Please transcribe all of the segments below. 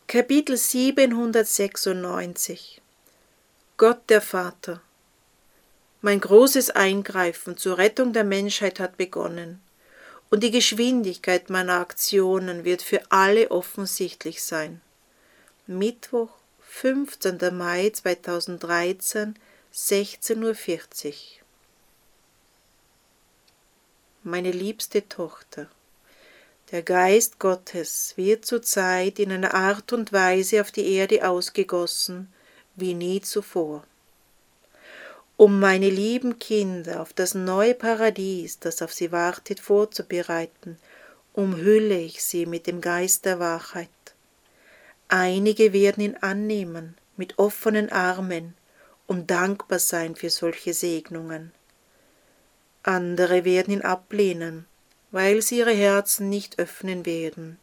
Kapitel 796 Gott der Vater. Mein großes Eingreifen zur Rettung der Menschheit hat begonnen, und die Geschwindigkeit meiner Aktionen wird für alle offensichtlich sein. Mittwoch, 15. Mai 2013, 16:40 Uhr. Meine liebste Tochter, der Geist Gottes wird zurzeit in einer Art und Weise auf die Erde ausgegossen wie nie zuvor. Um meine lieben Kinder auf das neue Paradies, das auf sie wartet, vorzubereiten, umhülle ich sie mit dem Geist der Wahrheit. Einige werden ihn annehmen mit offenen Armen und dankbar sein für solche Segnungen. Andere werden ihn ablehnen, weil sie ihre Herzen nicht öffnen werden.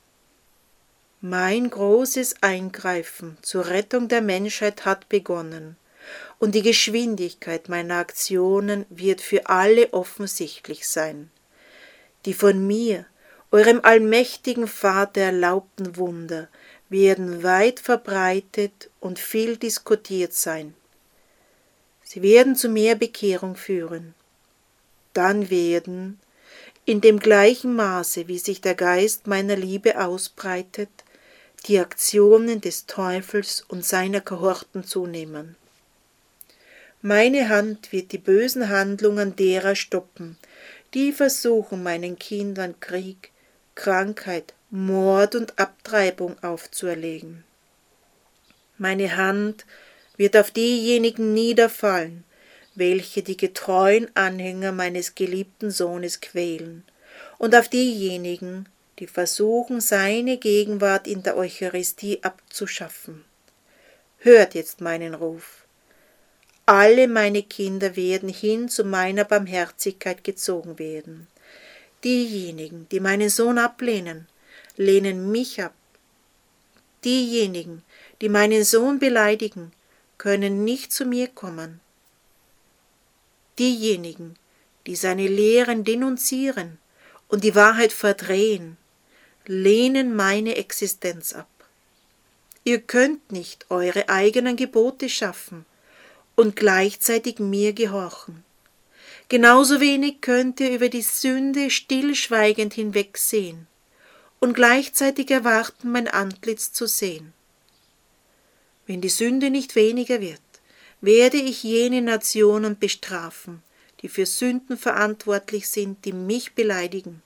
Mein großes Eingreifen zur Rettung der Menschheit hat begonnen, und die Geschwindigkeit meiner Aktionen wird für alle offensichtlich sein. Die von mir, eurem allmächtigen Vater, erlaubten Wunder werden weit verbreitet und viel diskutiert sein. Sie werden zu mehr Bekehrung führen. Dann werden, in dem gleichen Maße, wie sich der Geist meiner Liebe ausbreitet, die Aktionen des Teufels und seiner Kohorten zunehmen. Meine Hand wird die bösen Handlungen derer stoppen, die versuchen, meinen Kindern Krieg, Krankheit, Mord und Abtreibung aufzuerlegen. Meine Hand wird auf diejenigen niederfallen, welche die getreuen Anhänger meines geliebten Sohnes quälen, und auf diejenigen, die versuchen, seine Gegenwart in der Eucharistie abzuschaffen. Hört jetzt meinen Ruf. Alle meine Kinder werden hin zu meiner Barmherzigkeit gezogen werden. Diejenigen, die meinen Sohn ablehnen, lehnen mich ab. Diejenigen, die meinen Sohn beleidigen, können nicht zu mir kommen. Diejenigen, die seine Lehren denunzieren und die Wahrheit verdrehen, lehnen meine Existenz ab. Ihr könnt nicht eure eigenen Gebote schaffen und gleichzeitig mir gehorchen. Genauso wenig könnt ihr über die Sünde stillschweigend hinwegsehen und gleichzeitig erwarten, mein Antlitz zu sehen. Wenn die Sünde nicht weniger wird, werde ich jene Nationen bestrafen, die für Sünden verantwortlich sind, die mich beleidigen.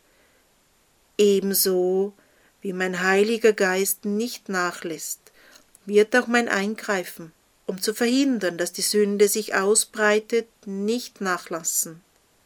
Ebenso wie mein Heiliger Geist nicht nachlässt, wird auch mein Eingreifen, um zu verhindern, dass die Sünde sich ausbreitet, nicht nachlassen.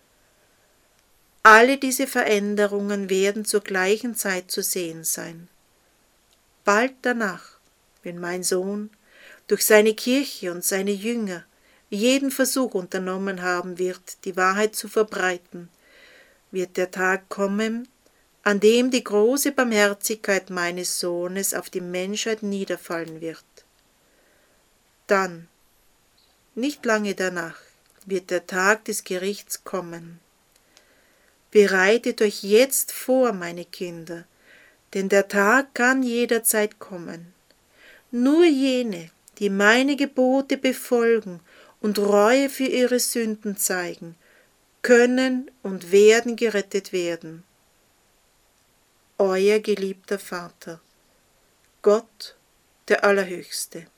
Alle diese Veränderungen werden zur gleichen Zeit zu sehen sein. Bald danach, wenn mein Sohn durch seine Kirche und seine Jünger jeden Versuch unternommen haben wird, die Wahrheit zu verbreiten, wird der Tag kommen, an dem die große Barmherzigkeit meines Sohnes auf die Menschheit niederfallen wird. Dann, nicht lange danach, wird der Tag des Gerichts kommen. Bereitet euch jetzt vor, meine Kinder, denn der Tag kann jederzeit kommen. Nur jene, die meine Gebote befolgen und Reue für ihre Sünden zeigen, können und werden gerettet werden. Euer geliebter Vater, Gott, der Allerhöchste.